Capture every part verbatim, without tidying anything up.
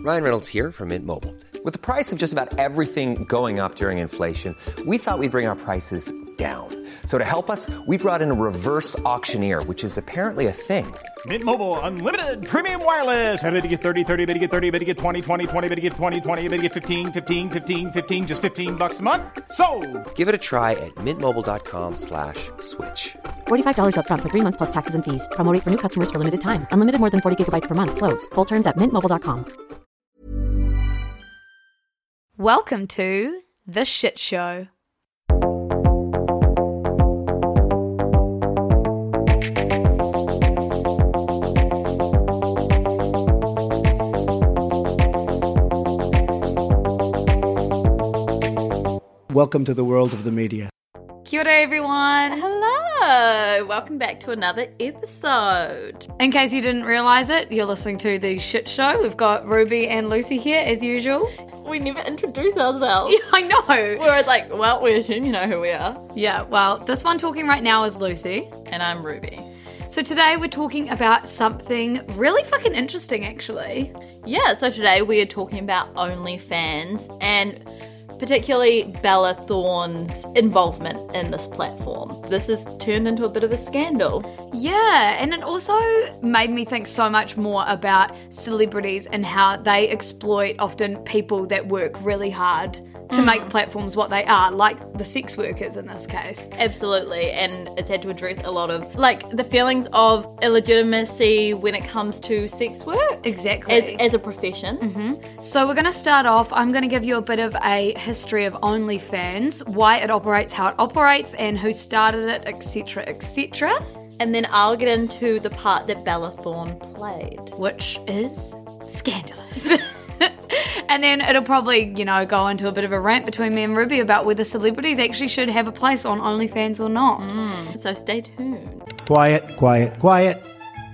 Ryan Reynolds here from Mint Mobile. With the price of just about everything going up during inflation, we thought we'd bring our prices down. So to help us, we brought in a reverse auctioneer, which is apparently a thing. Mint Mobile Unlimited Premium Wireless. How to get thirty, thirty, how to get thirty, how to get twenty, twenty, twenty, how to get twenty, twenty, how to get fifteen, fifteen, fifteen, fifteen, just fifteen bucks a month? Sold! Give it a try at mintmobile.com slash switch. forty-five dollars up front for three months plus taxes and fees. Promo rate for new customers for limited time. Unlimited more than forty gigabytes per month. Slows full terms at mint mobile dot com. Welcome to The Shit Show. Welcome to the world of the media. Kia ora, everyone. Hello. Welcome back to another episode. In case you didn't realise it, you're listening to The Shit Show. We've got Ruby and Lucy here, as usual. We never introduce ourselves. Yeah, I know. We're like, well, we assume you know who we are. Yeah, well, this one talking right now is Lucy. And I'm Ruby. So today we're talking about something really fucking interesting, actually. Yeah, so today we are talking about OnlyFans and particularly Bella Thorne's involvement in this platform. This has turned into a bit of a scandal. Yeah, and it also made me think so much more about celebrities and how they exploit often people that work really hard to Mm. make platforms what they are, like the sex workers in this case. Absolutely, and it's had to address a lot of, like, the feelings of illegitimacy when it comes to sex work. Exactly. As, as a profession. Mm-hmm. So we're going to start off, I'm going to give you a bit of a history of OnlyFans, why it operates, how it operates, and who started it, et cetera, et cetera. And then I'll get into the part that Bella Thorne played. Which is scandalous. And then it'll probably, you know, go into a bit of a rant between me and Ruby about whether celebrities actually should have a place on OnlyFans or not. Mm, so stay tuned. Quiet, quiet, quiet.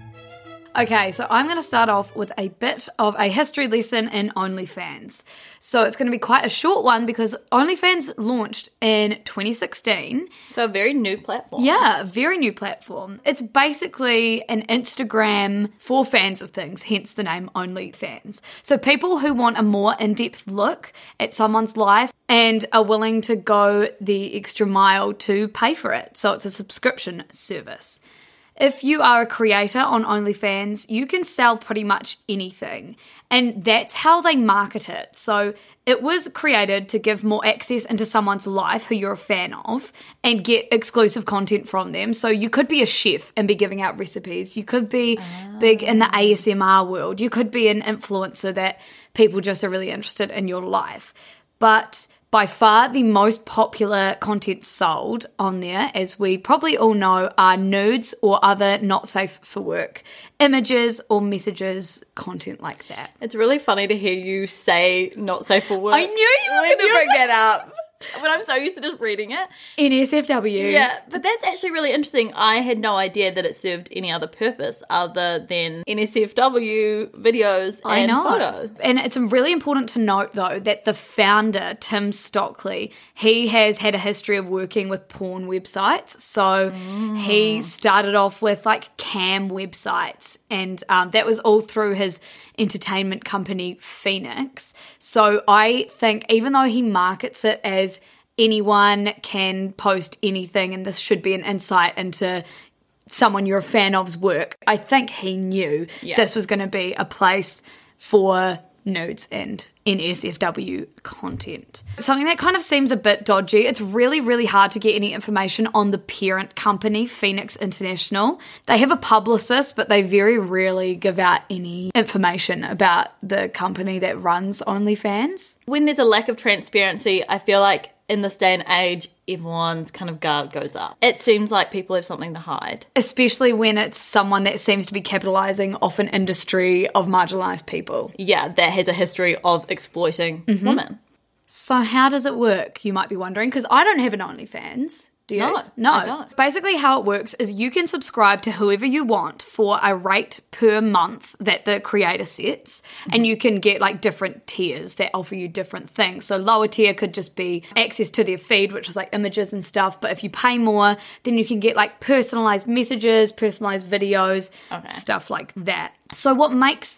Okay, so I'm going to start off with a bit of a history lesson in OnlyFans. So it's going to be quite a short one because OnlyFans launched in twenty sixteen. So a very new platform. Yeah, a very new platform. It's basically an Instagram for fans of things, hence the name OnlyFans. So people who want a more in-depth look at someone's life and are willing to go the extra mile to pay for it. So it's a subscription service. If you are a creator on OnlyFans, you can sell pretty much anything. And that's how they market it. So it was created to give more access into someone's life who you're a fan of and get exclusive content from them. So you could be a chef and be giving out recipes. You could be oh. big in the A S M R world. You could be an influencer that people just are really interested in your life. But by far, the most popular content sold on there, as we probably all know, are nudes or other not safe for work images or messages, content like that. It's really funny to hear you say not safe for work. I knew you were going to bring that up. But I'm so used to just reading it. N S F W. Yeah, but that's actually really interesting. I had no idea that it served any other purpose other than N S F W videos and I know. photos. And it's really important to note, though, that the founder, Tim Stockley, he has had a history of working with porn websites. So mm. he started off with, like, cam websites, and um, that was all through his entertainment company, Phoenix. So I think even though he markets it as anyone can post anything and this should be an insight into someone you're a fan of's work, I think he knew yeah. this was going to be a place for nudes and N S F W content. Something that kind of seems a bit dodgy. It's really, really hard to get any information on the parent company, Phoenix International. They have a publicist, but they very rarely give out any information about the company that runs OnlyFans. When there's a lack of transparency, I feel like in this day and age, everyone's kind of guard goes up. It seems like people have something to hide. Especially when it's someone that seems to be capitalising off an industry of marginalised people. Yeah, that has a history of exploiting mm-hmm. women. So how does it work, you might be wondering? Because I don't have an OnlyFans. Do you? No, no. I don't. Basically how it works is you can subscribe to whoever you want for a rate per month that the creator sets, mm-hmm. and you can get like different tiers that offer you different things. So lower tier could just be access to their feed, which is like images and stuff, but if you pay more, then you can get like personalized messages, personalized videos, okay. stuff like that. So what makes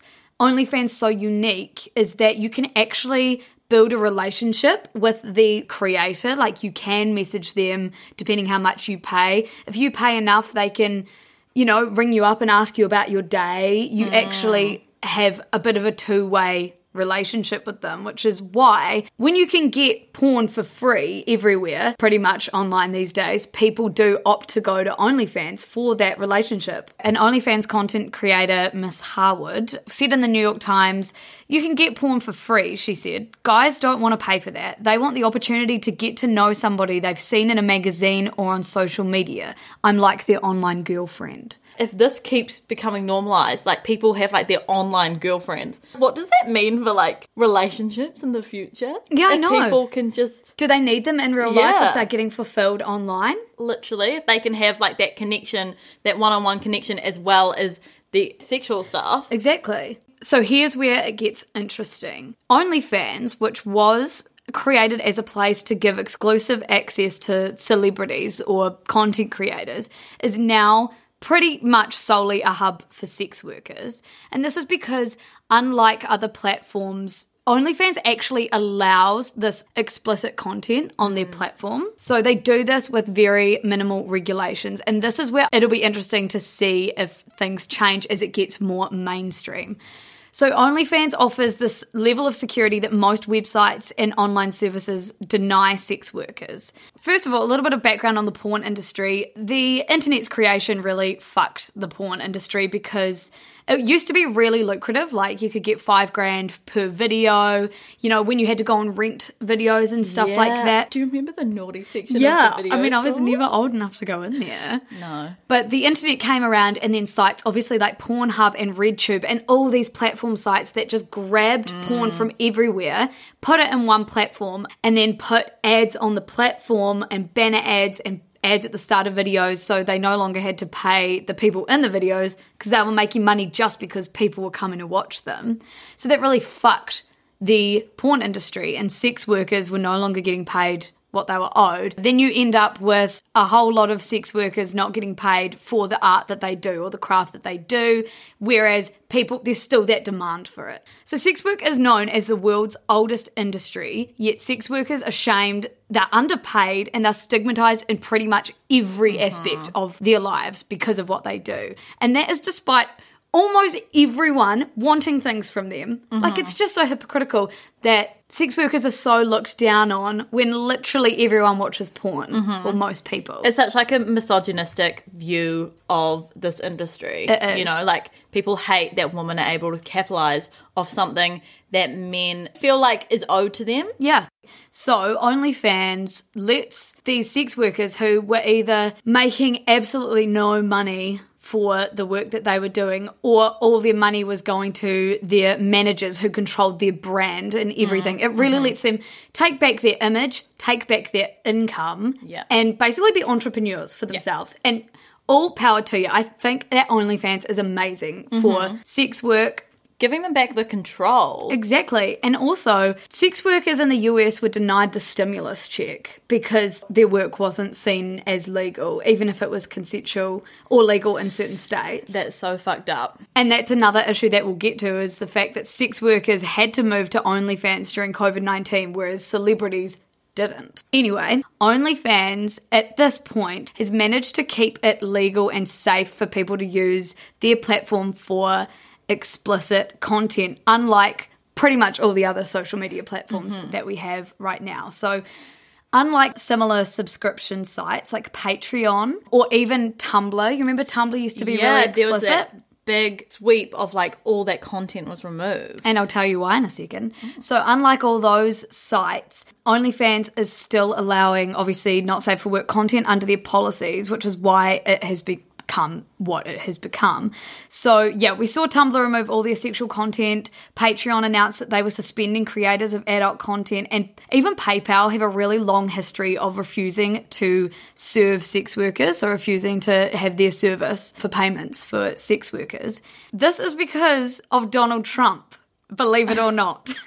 OnlyFans so unique is that you can actually build a relationship with the creator. Like, you can message them depending how much you pay. If you pay enough, they can, you know, ring you up and ask you about your day. You mm. actually have a bit of a two-way relationship with them, which is why when you can get porn for free everywhere, pretty much online these days, people do opt to go to OnlyFans for that relationship. An OnlyFans content creator, Miss Harwood, said in the New York Times, "You can get porn for free," she said. "Guys don't want to pay for that. They want the opportunity to get to know somebody they've seen in a magazine or on social media. I'm like their online girlfriend." If this keeps becoming normalized, like people have like their online girlfriends, what does that mean for like relationships in the future? Yeah, I if know. People can just... Do they need them in real life Yeah. if they're getting fulfilled online? Literally, if they can have like that connection, that one-on-one connection as well as the sexual stuff. Exactly. So here's where it gets interesting. OnlyFans, which was created as a place to give exclusive access to celebrities or content creators, is now pretty much solely a hub for sex workers. And this is because, unlike other platforms, OnlyFans actually allows this explicit content on their platform. So they do this with very minimal regulations. And this is where it'll be interesting to see if things change as it gets more mainstream. So OnlyFans offers this level of security that most websites and online services deny sex workers. First of all, a little bit of background on the porn industry. The internet's creation really fucked the porn industry because it used to be really lucrative. Like, you could get five grand per video, you know, when you had to go and rent videos and stuff Yeah. like that. Do you remember the naughty section Yeah, of the video I mean, I was stores? never old enough to go in there. No. But the internet came around, and then sites obviously like Pornhub and RedTube and all these platform sites that just grabbed mm. porn from everywhere, put it in one platform, and then put ads on the platform and banner ads and ads at the start of videos, so they no longer had to pay the people in the videos because they were making money just because people were coming to watch them. So that really fucked the porn industry, and sex workers were no longer getting paid what they were owed. Then you end up with a whole lot of sex workers not getting paid for the art that they do or the craft that they do, whereas people, there's still that demand for it. So sex work is known as the world's oldest industry, yet sex workers are shamed, they're underpaid, and they're stigmatized in pretty much every mm-hmm. aspect of their lives because of what they do. And that is despite almost everyone wanting things from them. Mm-hmm. Like, it's just so hypocritical that sex workers are so looked down on when literally everyone watches porn, mm-hmm. or most people. It's such like a misogynistic view of this industry. It is. You know, like, people hate that women are able to capitalize off something that men feel like is owed to them. Yeah. So OnlyFans lets these sex workers who were either making absolutely no money for the work that they were doing, or all their money was going to their managers who controlled their brand and everything. Mm, it really mm-hmm. lets them take back their image, take back their income, yeah. and basically be entrepreneurs for themselves. Yeah. And all power to you. I think that OnlyFans is amazing mm-hmm. for sex work. Giving them back the control. Exactly. And also, sex workers in the U S were denied the stimulus check because their work wasn't seen as legal, even if it was consensual or legal in certain states. That's so fucked up. And that's another issue that we'll get to, is the fact that sex workers had to move to OnlyFans during covid nineteen, whereas celebrities didn't. Anyway, OnlyFans at this point has managed to keep it legal and safe for people to use their platform for explicit content, unlike pretty much all the other social media platforms mm-hmm. that we have right now. So unlike similar subscription sites like Patreon or even Tumblr, you remember Tumblr used to be yeah, really explicit? There was that big sweep of like all that content was removed. And I'll tell you why in a second. So unlike all those sites, OnlyFans is still allowing, obviously, not safe for work content under their policies, which is why it has become Become what it has become. So yeah, we saw Tumblr remove all their sexual content. Patreon announced that they were suspending creators of adult content, and even PayPal have a really long history of refusing to serve sex workers, or refusing to have their service for payments for sex workers. This is because of Donald Trump, believe it or not.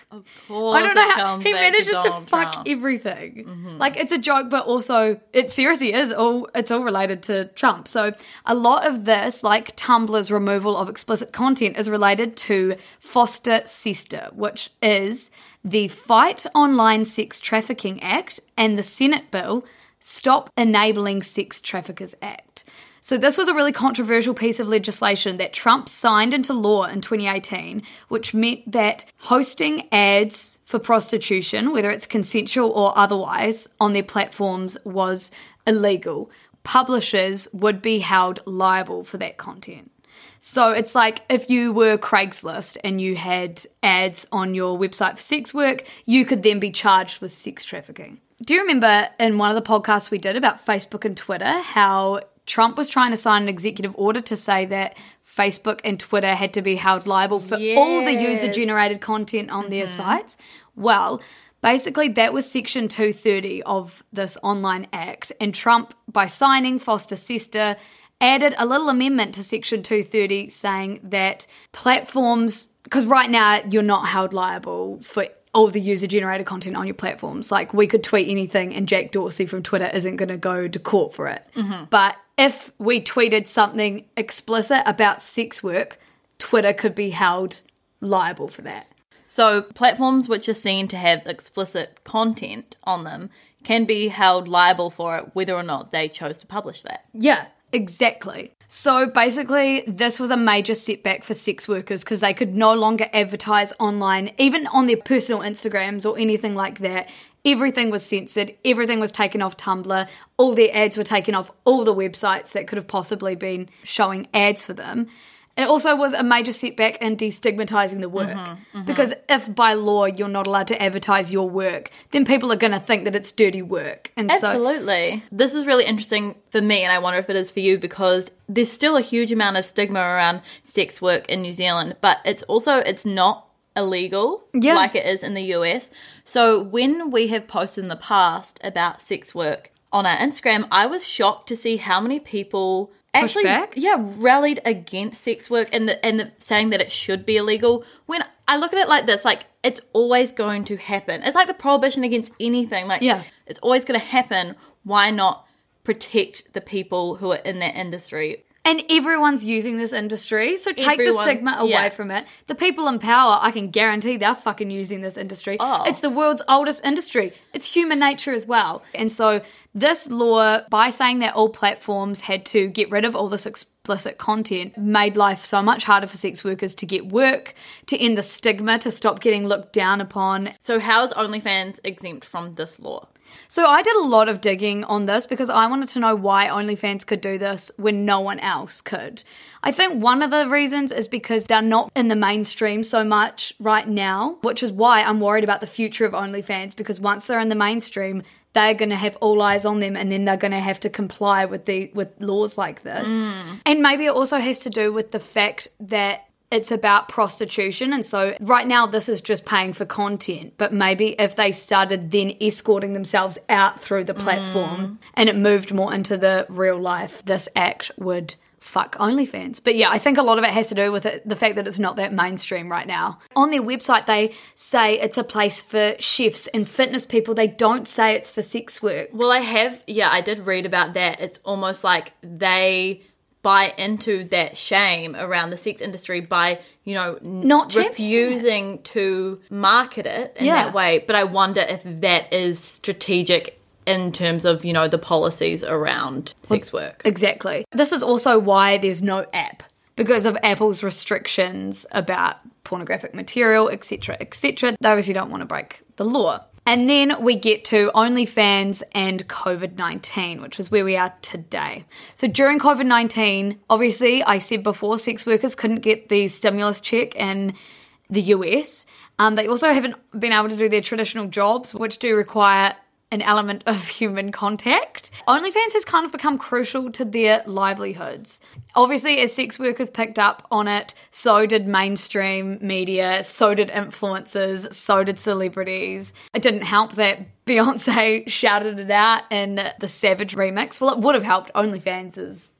Of course. I don't know it how comes he back manages to, Donald fuck Trump. everything. Mm-hmm. Like, it's a joke, but also it seriously is all, it's all related to Trump. So a lot of this, like Tumblr's removal of explicit content, is related to Foster Sister, which is the Fight Online Sex Trafficking Act and the Senate bill Stop Enabling Sex Traffickers Act. So this was a really controversial piece of legislation that Trump signed into law in twenty eighteen, which meant that hosting ads for prostitution, whether it's consensual or otherwise, on their platforms was illegal. Publishers would be held liable for that content. So it's like if you were Craigslist and you had ads on your website for sex work, you could then be charged with sex trafficking. Do you remember in one of the podcasts we did about Facebook and Twitter how Trump was trying to sign an executive order to say that Facebook and Twitter had to be held liable for yes. all the user-generated content on mm-hmm. their sites? Well, basically that was Section two thirty of this online act, and Trump, by signing Foster Sister, added a little amendment to Section two thirty saying that platforms, because right now you're not held liable for all the user-generated content on your platforms. Like, we could tweet anything and Jack Dorsey from Twitter isn't going to go to court for it. Mm-hmm. But if we tweeted something explicit about sex work, Twitter could be held liable for that. So platforms which are seen to have explicit content on them can be held liable for it whether or not they chose to publish that. Yeah, exactly. So basically, this was a major setback for sex workers because they could no longer advertise online, even on their personal Instagrams or anything like that. Everything was censored. Everything was taken off Tumblr. All their ads were taken off all the websites that could have possibly been showing ads for them. It also was a major setback in destigmatizing the work. Mm-hmm, mm-hmm. Because if by law you're not allowed to advertise your work, then people are going to think that it's dirty work. And Absolutely. So, this is really interesting for me, and I wonder if it is for you, because there's still a huge amount of stigma around sex work in New Zealand, but it's also, it's not illegal yeah. like it is in the U S. So when we have posted in the past about sex work on our Instagram, I was shocked to see how many people actually back? yeah rallied against sex work and the, and the, saying that it should be illegal. When I look at it like this, like, it's always going to happen. It's like the prohibition against anything. Like, yeah. it's always going to happen. Why not protect the people who are in that industry? And everyone's using this industry, so take Everyone, the stigma away yeah. from it. The people in power, I can guarantee they're fucking using this industry. Oh. It's the world's oldest industry. It's human nature as well. And so this law, by saying that all platforms had to get rid of all this explicit content, made life so much harder for sex workers to get work, to end the stigma, to stop getting looked down upon. So how is OnlyFans exempt from this law? So I did a lot of digging on this because I wanted to know why OnlyFans could do this when no one else could. I think one of the reasons is because they're not in the mainstream so much right now, which is why I'm worried about the future of OnlyFans, because once they're in the mainstream, they're going to have all eyes on them, and then they're going to have to comply with the with laws like this. Mm. And maybe it also has to do with the fact that it's about prostitution, and so right now this is just paying for content, but maybe if they started then escorting themselves out through the platform mm. and it moved more into the real life, this act would fuck OnlyFans. But yeah, I think a lot of it has to do with it, the fact that it's not that mainstream right now. On their website, they say it's a place for chefs and fitness people. They don't say it's for sex work. Well, I have, yeah, I did read about that. It's almost like they buy into that shame around the sex industry by, you know, not refusing to market it in yeah. that way. But I wonder if that is strategic in terms of, you know, the policies around sex work. Exactly. This is also why there's no app, because of Apple's restrictions about pornographic material, et cetera, et cetera. They obviously don't want to break the law. And then we get to OnlyFans and covid nineteen, which is where we are today. So during covid nineteen, obviously, I said before, sex workers couldn't get the stimulus check in the U S. Um, they also haven't been able to do their traditional jobs, which do require an element of human contact. OnlyFans has kind of become crucial to their livelihoods. Obviously, as sex workers picked up on it, so did mainstream media, so did influencers, so did celebrities. It didn't help that Beyonce shouted it out in the Savage remix. Well, it would have helped. OnlyFans is,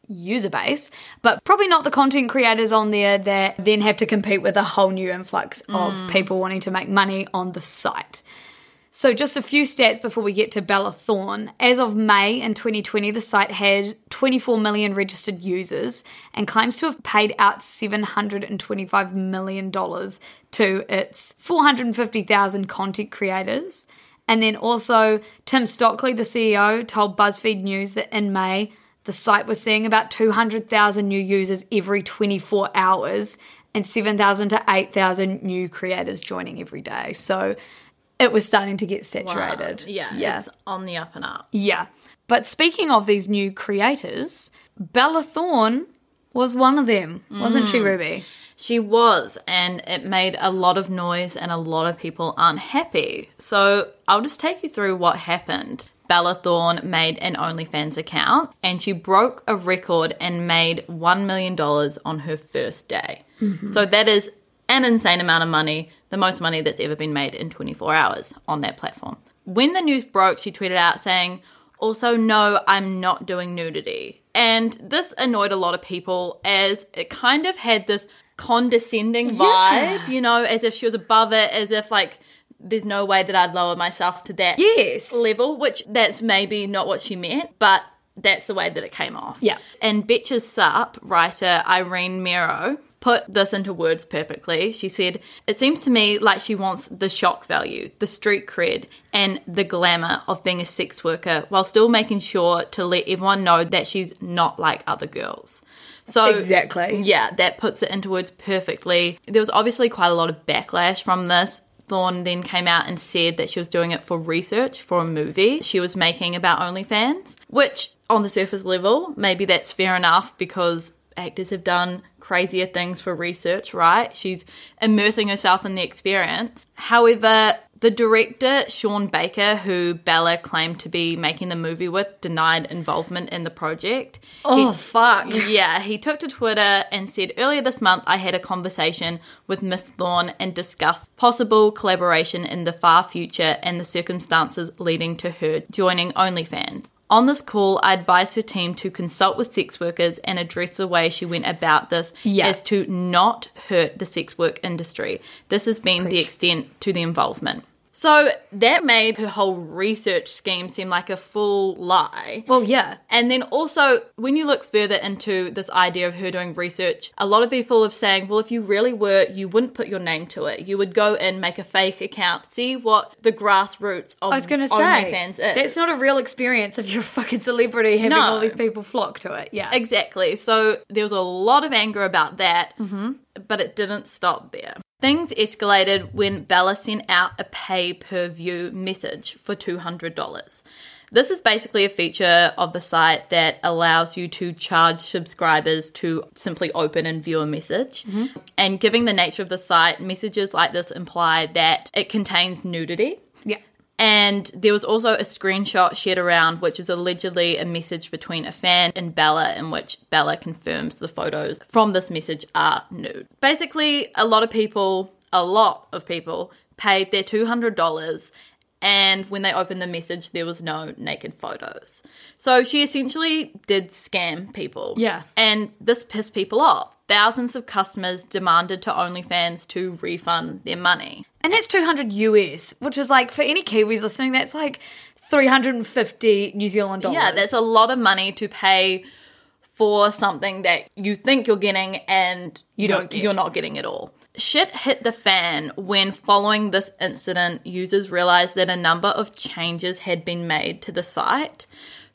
user base, but probably not the content creators on there that then have to compete with a whole new influx of mm. people wanting to make money on the site. So just a few stats before we get to Bella Thorne. As of May in twenty twenty, the site had twenty-four million registered users and claims to have paid out seven hundred twenty-five million dollars to its four hundred fifty thousand content creators. And then also Tim Stockley, the C E O, told BuzzFeed News that in May, the site was seeing about two hundred thousand new users every twenty-four hours and seven thousand to eight thousand new creators joining every day. So it was starting to get saturated. Wow. Yeah, yeah, it's on the up and up. Yeah. But speaking of these new creators, Bella Thorne was one of them, wasn't mm. she, Ruby? She was, and it made a lot of noise and a lot of people unhappy. So I'll just take you through what happened. Bella Thorne made an OnlyFans account and she broke a record and made one million dollars on her first day. Mm-hmm. So that is an insane amount of money, the most money that's ever been made in twenty-four hours on that platform. When the news broke, she tweeted out saying, "Also, no, I'm not doing nudity." And this annoyed a lot of people as it kind of had this condescending vibe, yeah. you know, as if she was above it, as if like there's no way that I'd lower myself to that yes. level, which that's maybe not what she meant, but that's the way that it came off. Yeah. And Betches Sup writer Irene Mero put this into words perfectly. She said, "It seems to me like she wants the shock value, the street cred, and the glamour of being a sex worker while still making sure to let everyone know that she's not like other girls." So exactly. Yeah, that puts it into words perfectly. There was obviously quite a lot of backlash from this. Thorne then came out and said that she was doing it for research for a movie she was making about OnlyFans, which on the surface level, maybe that's fair enough because actors have done crazier things for research, right? She's immersing herself in the experience. However, the director, Sean Baker, who Bella claimed to be making the movie with, denied involvement in the project. Oh, he, fuck. Yeah, he took to Twitter and said, "Earlier this month, I had a conversation with Miss Thorne and discussed possible collaboration in the far future and the circumstances leading to her joining OnlyFans. On this call, I advised her team to consult with sex workers and address the way she went about this yeah. as to not hurt the sex work industry. This has been Preach. the extent to the involvement." So that made her whole research scheme seem like a full lie. Well, yeah. And then also, when you look further into this idea of her doing research, a lot of people are saying, well, if you really were, you wouldn't put your name to it. You would go and make a fake account, see what the grassroots of I was gonna say, OnlyFans is. That's not a real experience if you're a fucking celebrity having No. all these people flock to it. Yeah. Exactly. So there was a lot of anger about that, mm-hmm. but it didn't stop there. Things escalated when Bella sent out a pay-per-view message for two hundred dollars. This is basically a feature of the site that allows you to charge subscribers to simply open and view a message. Mm-hmm. And given the nature of the site, messages like this imply that it contains nudity. Yeah. And there was also a screenshot shared around, which is allegedly a message between a fan and Bella, in which Bella confirms the photos from this message are nude. Basically, a lot of people, a lot of people, paid their two hundred dollars, and when they opened the message, there was no naked photos. So she essentially did scam people. Yeah. And this pissed people off. Thousands of customers demanded to OnlyFans to refund their money. And that's two hundred U S, which is like, for any Kiwis listening, that's like three hundred fifty New Zealand dollars. Yeah, that's a lot of money to pay for something that you think you're getting and You you're, don't get. you're not getting at all. Shit hit the fan when, following this incident, users realized that a number of changes had been made to the site.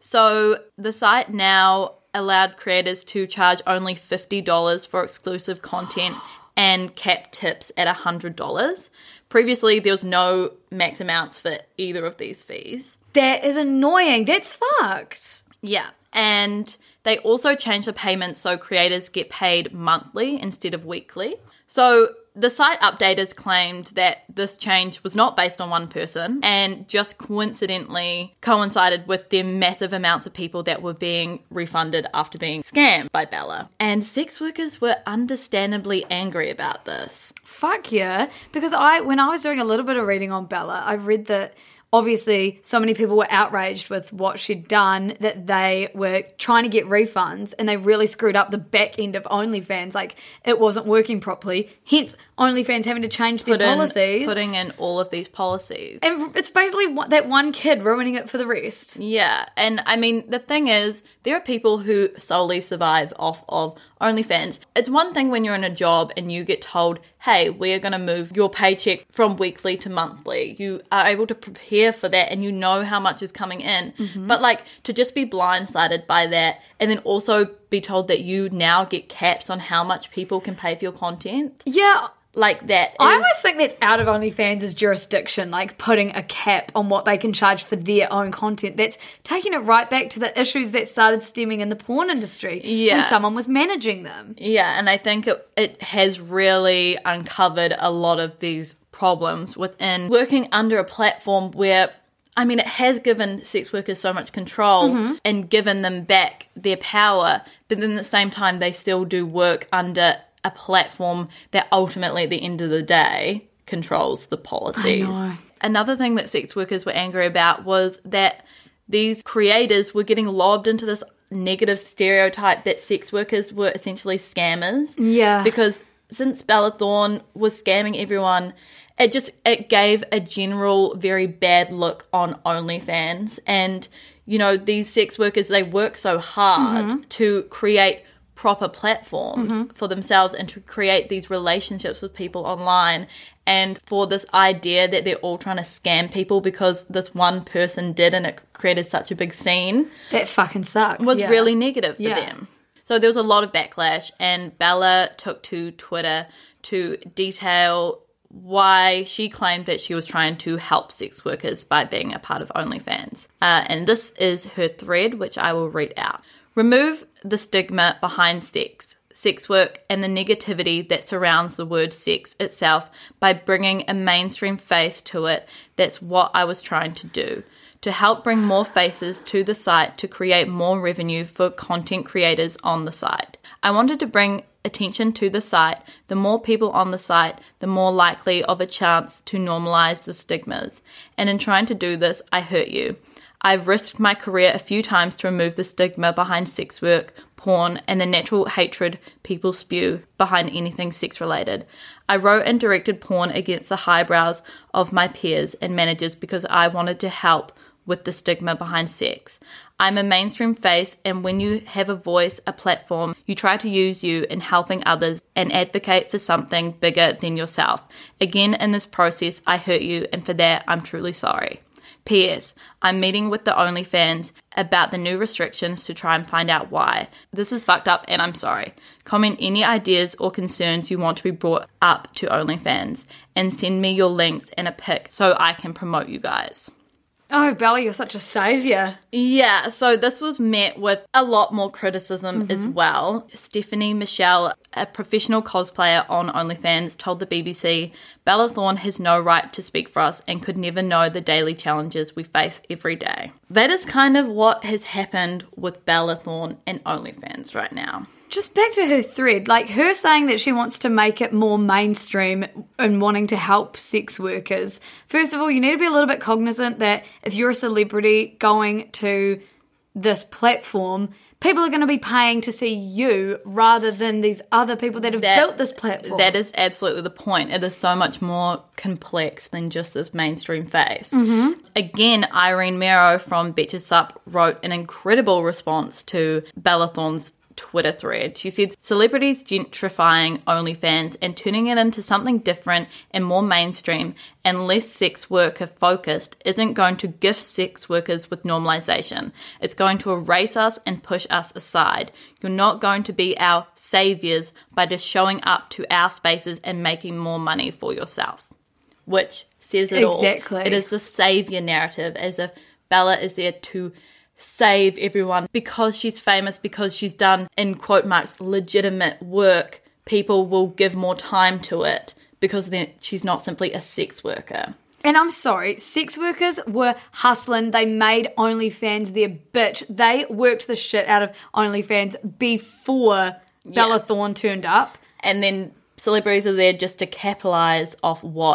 So the site now allowed creators to charge only fifty dollars for exclusive content and cap tips at one hundred dollars. Previously, there was no max amounts for either of these fees. That is annoying. That's fucked. Yeah, and they also changed the payment so creators get paid monthly instead of weekly. So the site updaters claimed that this change was not based on one person and just coincidentally coincided with the massive amounts of people that were being refunded after being scammed by Bella. And sex workers were understandably angry about this. Fuck yeah. Because I, when I was doing a little bit of reading on Bella, I read that obviously so many people were outraged with what she'd done that they were trying to get refunds and they really screwed up the back end of OnlyFans. Like, it wasn't working properly. Hence, OnlyFans having to change their Put in, policies. Putting in all of these policies. And it's basically one- that one kid ruining it for the rest. Yeah, and I mean, the thing is, there are people who solely survive off of OnlyFans. It's one thing when you're in a job and you get told, hey, we're going to move your paycheck from weekly to monthly. You are able to prepare for that and you know how much is coming in. Mm-hmm. But like, to just be blindsided by that and then also be told that you now get caps on how much people can pay for your content. Yeah. Like that. I is, almost think that's out of OnlyFans' jurisdiction, like putting a cap on what they can charge for their own content. That's taking it right back to the issues that started stemming in the porn industry yeah. when someone was managing them. Yeah, and I think it, it has really uncovered a lot of these problems within working under a platform where, I mean, it has given sex workers so much control mm-hmm. and given them back their power, but then at the same time they still do work under a platform that ultimately at the end of the day controls the policies. I know. Another thing that sex workers were angry about was that these creators were getting lobbed into this negative stereotype that sex workers were essentially scammers. Yeah. Because since Bella Thorne was scamming everyone, it just it gave a general very bad look on OnlyFans. And, you know, these sex workers, they work so hard mm-hmm. to create proper platforms mm-hmm. for themselves and to create these relationships with people online, and for this idea that they're all trying to scam people because this one person did and it created such a big scene. That fucking sucks. Was yeah. really negative for yeah. them. So there was a lot of backlash, and Bella took to Twitter to detail why she claimed that she was trying to help sex workers by being a part of OnlyFans. Uh, and this is her thread, which I will read out. Remove the stigma behind sex, sex work, and the negativity that surrounds the word sex itself by bringing a mainstream face to it. That's what I was trying to do. To help bring more faces to the site to create more revenue for content creators on the site. I wanted to bring attention to the site. The more people on the site, the more likely of a chance to normalize the stigmas. And in trying to do this, I hurt you. I've risked my career a few times to remove the stigma behind sex work, porn, and the natural hatred people spew behind anything sex-related. I wrote and directed porn against the highbrows of my peers and managers because I wanted to help with the stigma behind sex. I'm a mainstream face, and when you have a voice, a platform, you try to use you in helping others and advocate for something bigger than yourself. Again, in this process, I hurt you, and for that, I'm truly sorry. P S. I'm meeting with the OnlyFans about the new restrictions to try and find out why. This is fucked up and I'm sorry. Comment any ideas or concerns you want to be brought up to OnlyFans and send me your links and a pic so I can promote you guys. Oh, Bella, you're such a saviour. Yeah, so this was met with a lot more criticism mm-hmm. as well. Stephanie Michelle, a professional cosplayer on OnlyFans, told the B B C, Bella Thorne has no right to speak for us and could never know the daily challenges we face every day. That is kind of what has happened with Bella Thorne and OnlyFans right now. Just back to her thread, like her saying that she wants to make it more mainstream and wanting to help sex workers. First of all, you need to be a little bit cognizant that if you're a celebrity going to this platform, people are going to be paying to see you rather than these other people that have that, built this platform. That is absolutely the point. It is so much more complex than just this mainstream face. Mm-hmm. Again, Irene Mero from Betches Up wrote an incredible response to Bella Thorne's Twitter thread. She said, celebrities gentrifying OnlyFans and turning it into something different and more mainstream and less sex worker focused isn't going to gift sex workers with normalization. It's going to erase us and push us aside. You're not going to be our saviors by just showing up to our spaces and making more money for yourself. Which says it all. Exactly. It is the savior narrative, as if Bella is there to save everyone because she's famous, because she's done, in quote marks, legitimate work. People will give more time to it because then she's not simply a sex worker. And I'm sorry, sex workers were hustling. They made OnlyFans their bitch. They worked the shit out of OnlyFans before yeah. Bella Thorne turned up. And then celebrities are there just to capitalize off what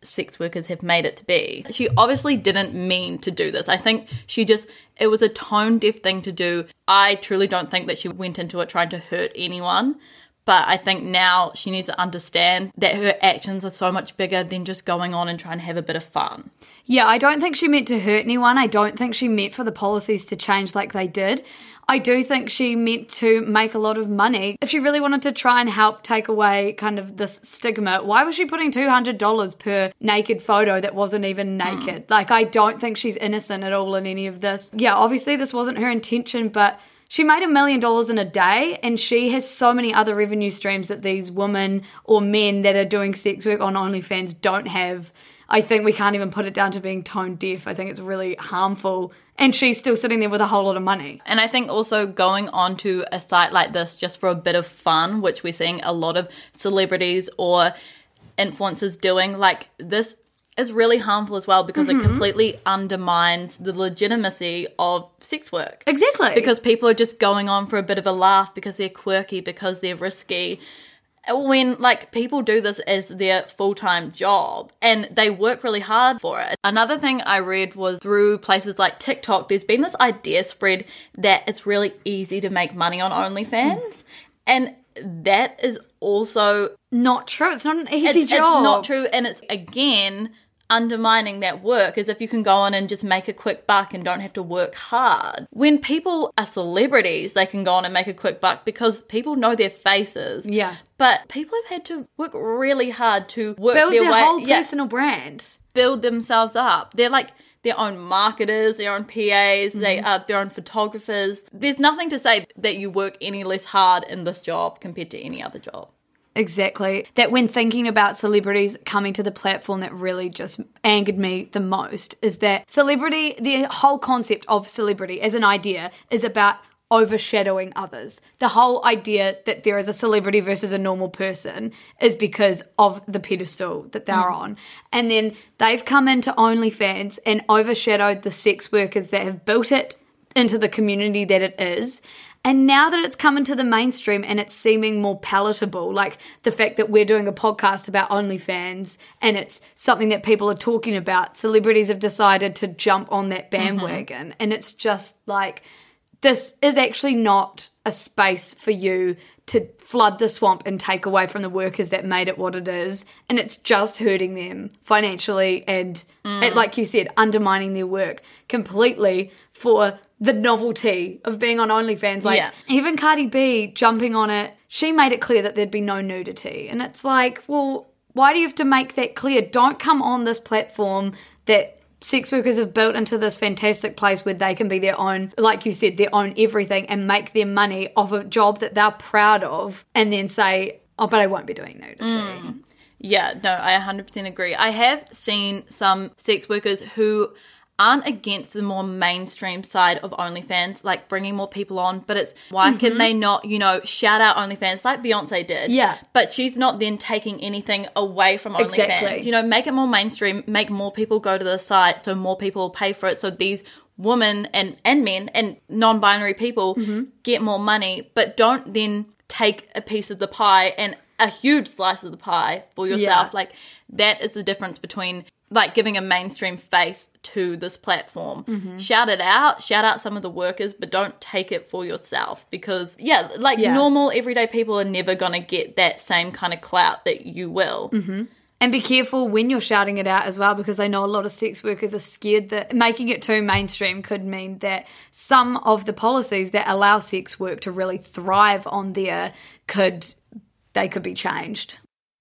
sex workers have made it to be. She obviously didn't mean to do this. I think she just, it was a tone-deaf thing to do. I truly don't think that she went into it trying to hurt anyone. But I think now she needs to understand that her actions are so much bigger than just going on and trying to have a bit of fun. Yeah, I don't think she meant to hurt anyone. I don't think she meant for the policies to change like they did. I do think she meant to make a lot of money. If she really wanted to try and help take away kind of this stigma, why was she putting two hundred dollars per naked photo that wasn't even naked? Mm. Like, I don't think she's innocent at all in any of this. Yeah, obviously this wasn't her intention, but she made a million dollars in a day, and she has so many other revenue streams that these women or men that are doing sex work on OnlyFans don't have. I think we can't even put it down to being tone deaf. I think it's really harmful. And she's still sitting there with a whole lot of money. And I think also going onto a site like this just for a bit of fun, which we're seeing a lot of celebrities or influencers doing, like this is really harmful as well, because mm-hmm. it completely undermines the legitimacy of sex work. Exactly. Because people are just going on for a bit of a laugh because they're quirky, because they're risky. When, like, people do this as their full-time job and they work really hard for it. Another thing I read was through places like TikTok, there's been this idea spread that it's really easy to make money on OnlyFans. Mm. And that is also not true. It's not an easy it's, job. It's not true. And it's, again, undermining that work, as if you can go on and just make a quick buck and don't have to work hard. When people are celebrities, they can go on and make a quick buck because people know their faces. Yeah. But people have had to work really hard to work build their, their way, whole yeah, personal brand. Build themselves up. They're like their own marketers, their own P As, mm-hmm. they are their own photographers. There's nothing to say that you work any less hard in this job compared to any other job. Exactly. That when thinking about celebrities coming to the platform, that really just angered me the most is that celebrity, the whole concept of celebrity as an idea is about overshadowing others. The whole idea that there is a celebrity versus a normal person is because of the pedestal that they're mm. on. And then they've come into OnlyFans and overshadowed the sex workers that have built it into the community that it is. And now that it's come into the mainstream and it's seeming more palatable, like the fact that we're doing a podcast about OnlyFans and it's something that people are talking about, celebrities have decided to jump on that bandwagon. Mm-hmm. And it's just like, this is actually not a space for you to flood the swamp and take away from the workers that made it what it is. And it's just hurting them financially and, mm. and like you said, undermining their work completely for the novelty of being on OnlyFans. Like, yeah. Even Cardi B jumping on it, she made it clear that there'd be no nudity. And it's like, well, why do you have to make that clear? Don't come on this platform that sex workers have built into this fantastic place where they can be their own, like you said, their own everything and make their money off a job that they're proud of and then say, oh, but I won't be doing nudity. Mm. Yeah, no, I one hundred percent agree. I have seen some sex workers who aren't against the more mainstream side of OnlyFans, like bringing more people on, but it's why mm-hmm. can they not, you know, shout out OnlyFans like Beyonce did? Yeah. But she's not then taking anything away from OnlyFans. Exactly. You know, make it more mainstream, make more people go to the site so more people pay for it, so these women and, and men and non-binary people mm-hmm. get more money, but don't then take a piece of the pie and a huge slice of the pie for yourself. Yeah. Like, that is the difference between like giving a mainstream face to this platform. Mm-hmm. Shout it out, shout out some of the workers, but don't take it for yourself, because yeah, like yeah. normal everyday people are never going to get that same kind of clout that you will. Mm-hmm. And be careful when you're shouting it out as well, because I know a lot of sex workers are scared that making it too mainstream could mean that some of the policies that allow sex work to really thrive on there could, they could be changed.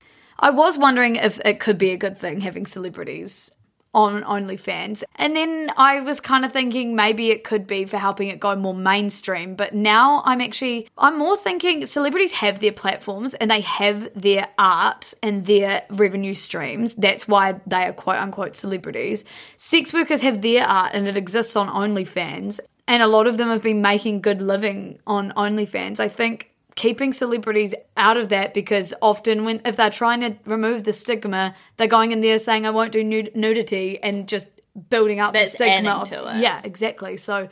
I was wondering if it could be a good thing having celebrities on OnlyFans. And then I was kind of thinking maybe it could be for helping it go more mainstream. But now I'm actually, I'm more thinking celebrities have their platforms and they have their art and their revenue streams. That's why they are quote unquote celebrities. Sex workers have their art and it exists on OnlyFans. And a lot of them have been making good living on OnlyFans. I think keeping celebrities out of that, because often when if they're trying to remove the stigma, they're going in there saying I won't do nud- nudity and just building up That's the stigma of, to it. Yeah, exactly. So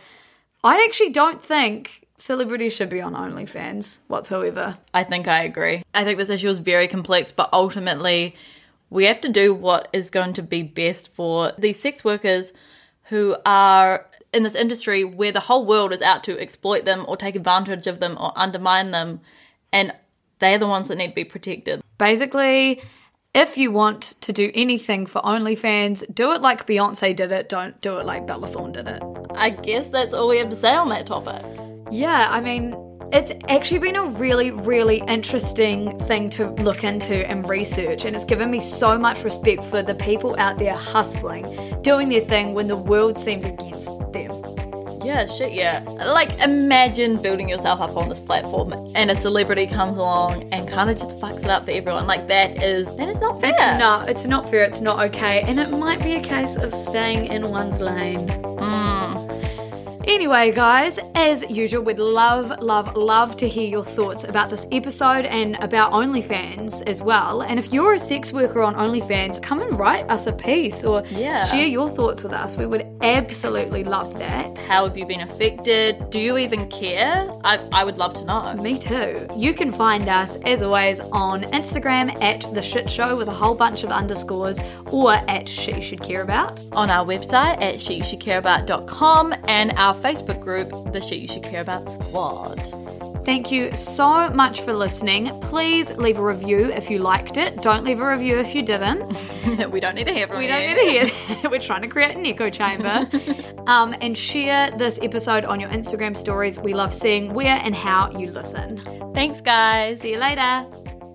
I actually don't think celebrities should be on OnlyFans whatsoever. I think I agree. I think this issue is very complex, but ultimately We have to do what is going to be best for these sex workers who are in this industry where the whole world is out to exploit them or take advantage of them or undermine them, and they're the ones that need to be protected. Basically, if you want to do anything for OnlyFans, do it like Beyonce did it, don't do it like Bella Thorne did it. I guess that's all we have to say on that topic. Yeah, I mean, it's actually been a really, really interesting thing to look into and research, and it's given me so much respect for the people out there hustling, doing their thing when the world seems against them. Yeah, shit, yeah. Like, imagine building yourself up on this platform and a celebrity comes along and kind of just fucks it up for everyone. Like, that is, that is not fair. It's not, it's not fair, it's not okay, and it might be a case of staying in one's lane. Mm. Anyway, guys, as usual, we'd love, love, love to hear your thoughts about this episode and about OnlyFans as well. And if you're a sex worker on OnlyFans, come and write us a piece or yeah. share your thoughts with us. We would absolutely love that. How have you been affected? Do you even care? I, I would love to know. Me too. You can find us, as always, on Instagram at The Shit Show with a whole bunch of underscores, or at Shit You Should Care About. On our website at shit you should care about dot com and our Facebook group, The Shit You Should Care About Squad. Thank you so much for listening. Please leave a review if you liked it. Don't leave a review if you didn't. We don't need to hear from we you. We don't need to hear that. We're trying to create an echo chamber. um, and share this episode on your Instagram stories. We love seeing where and how you listen. Thanks, guys. See you later.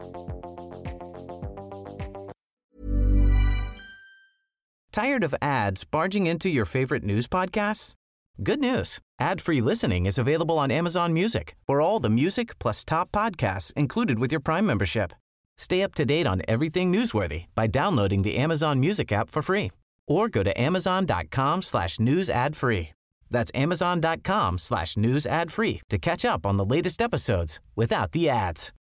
Tired of ads barging into your favorite news podcasts? Good news. Ad-free listening is available on Amazon Music for all the music plus top podcasts included with your Prime membership. Stay up to date on everything newsworthy by downloading the Amazon Music app for free or go to amazon.com slash news ad free. That's amazon.com slash news ad free to catch up on the latest episodes without the ads.